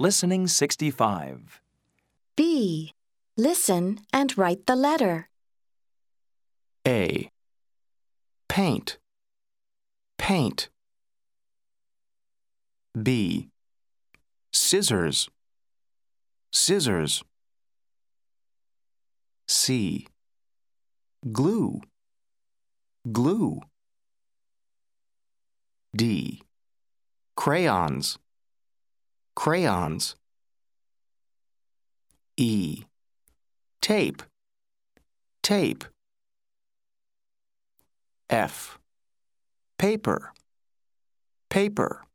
Listening 65. B. Listen and write the letter. A. Paint. Paint. B. Scissors. Scissors. C. Glue. Glue. D. Crayons. Crayons. E. Tape. Tape. F. Paper. Paper.